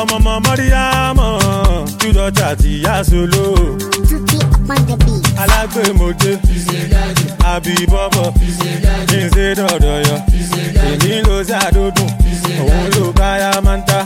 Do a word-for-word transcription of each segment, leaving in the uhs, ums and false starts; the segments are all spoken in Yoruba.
ọmọ ọmọ mọ́ríyámọ̀ júdọ̀jà ti yá solo. Tuki upon the beat. alágbèmọ̀jẹ àbí bọ́bọ̀ kí n ṣe dọ̀dọ̀ yọ èmi ló ṣàdódùn òun ló káyà máa ń ta.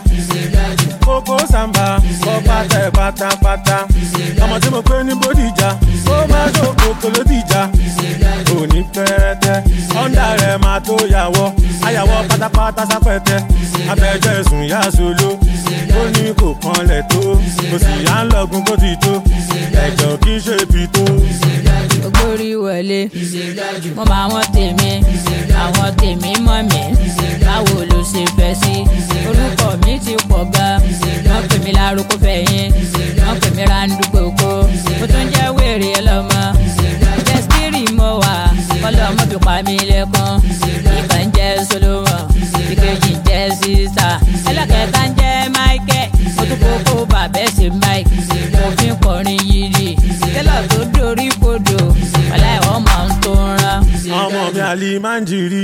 kókó sàmbà kọ́ pátá ẹ̀ pátápátá ọmọ tí mo pé ní bódìjà ó máa ṣòkòtò ló dìjà òní pẹ́rẹ́tẹ́ ọ̀ndà rẹ̀ máa tó yàwọ́ ayàwọ́ pátápátá sápẹ́tẹ́ abẹ́jọ́ ẹ̀sùn yá solo ó ní kò kanlẹ̀ tó kò sì yá ń lọ́gun kó ti tó ẹ̀jọ̀ kí n ṣe fi tó. Ogori wọlé mo máa wọn tèmi àwọn tèmi mọ̀ mí báwo ló ṣe fẹ́ sí orúkọ mi ti pọ̀ gan wọ́n pè mí lárúkọ fẹ̀yìn wọ́n pè mí randúgbò kó mo tún jẹ́ wèrè ọlọ́mọ jẹ́sítírì mo wà kọ́lọ́mọ fi pa mí lẹ́kún ìkan jẹ́ Solomon ìkejì jẹ́ sísá ẹlẹ́kẹ̀ẹ́ta ń jẹ́ Michael mo tún kókó bàbẹ́ sí Mike mo fi ń kọrin yìí tẹ́lọ̀ tó dorí kodò ọ̀la ẹ̀wọ̀n máa ń tó ń rán. ọmọ mi àlè máa ń jìrì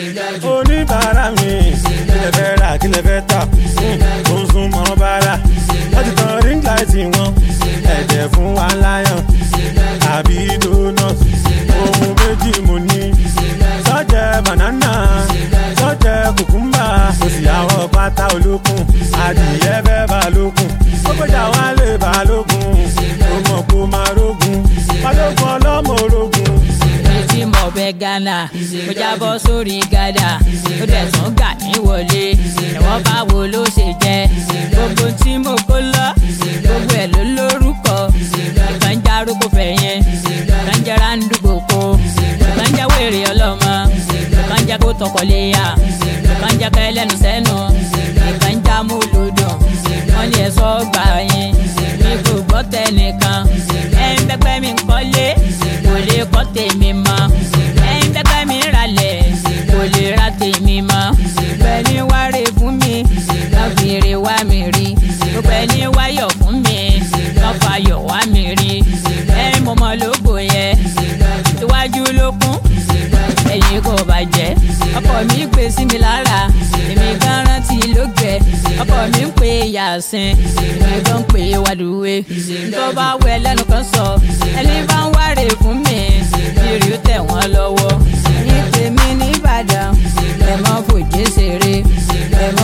oníbàárà mi kílẹ̀ fẹ́ rà kílẹ̀ fẹ́ tà ó ń sún mọ́ bàrà wọ́n ti tan ring light wọn ẹ̀jẹ̀ fún wa láyàn àbí donut ohun méjì mo ní sọ́jẹ́ banana sọ́jẹ́ kùkúmbà kò sí àwọ̀ pátá olókùn adìyẹ fẹ́ balógun ó gbọ́jà wá lè balógun ó mọ̀ kó máa rógun balógun ọlọ́mọ orogun. tí mo bẹ Ghana mo jábọ́ sórí gádà ó dẹ̀ tún gà mí wọlé ẹ̀wọ̀n báwo ló ṣe jẹ́ gbogbo tí mo kó lọ gbogbo ẹ̀ ló lórúkọ ìkan já rúkọ fẹ̀yìn ìkan jẹ́ rándúgbò kó ìkan jẹ́ wèrè ọlọ́mọ ìkan jẹ́ kó tọkọléyà ìkan jẹ́ kẹlẹ́nu sẹ́nu ìkan já mú lòdùn wọ́n ní ẹ̀sọ́ gbà yín mi kò gbọ́ tẹnìkan ẹ̀ ń bẹ́pẹ́ mi kọ́lé kò lè kọ́ tèmi mọ́ ẹ̀ ń bẹ́pẹ́ mi ralẹ̀ kò lè ra tèmi mọ́ pẹ̀lú wáré fún mi lọ́fìrè wá mi rí pẹ̀lú wáyọ̀ fún mi lọ́fàyọ̀ wá mi rí ẹ̀ ń mọ̀mọ́ lógo yẹ iwájú ló kún ẹ̀yìn kò bàjẹ́ ọkọ mi gbé sí mi lára èmi gan rántí ló gbẹ ọkọ mi ń pè Yàsín èmi gan ń pè Wàdúwé tó bá wẹ lẹ́nu kan sọ ẹni bá ń wárè fún mi ìrì ó tẹ̀ wọ́n lọ́wọ́ ní tèmi ní Ìbàdàn ẹ̀ mọ́ fòjé ṣeré ẹ̀ mọ́